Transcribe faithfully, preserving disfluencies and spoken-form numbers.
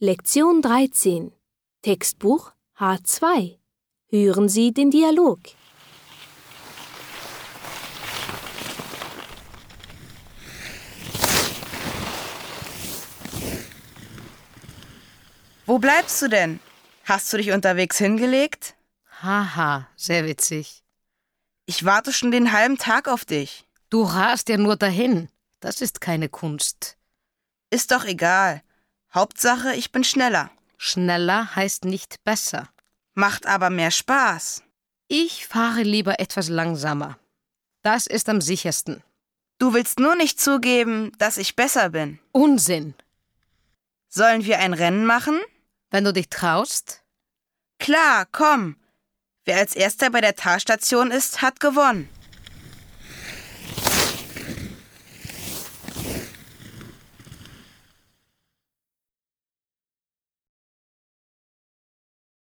Lektion dreizehn. Textbuch H zwei. Hören Sie den Dialog. Wo bleibst du denn? Hast du dich unterwegs hingelegt? Haha, sehr witzig. Ich warte schon den halben Tag auf dich. Du rast ja nur dahin. Das ist keine Kunst. Ist doch egal. Hauptsache, ich bin schneller. Schneller heißt nicht besser. Macht aber mehr Spaß. Ich fahre lieber etwas langsamer. Das ist am sichersten. Du willst nur nicht zugeben, dass ich besser bin. Unsinn. Sollen wir ein Rennen machen? Wenn du dich traust? Klar, komm. Wer als Erster bei der Talstation ist, hat gewonnen.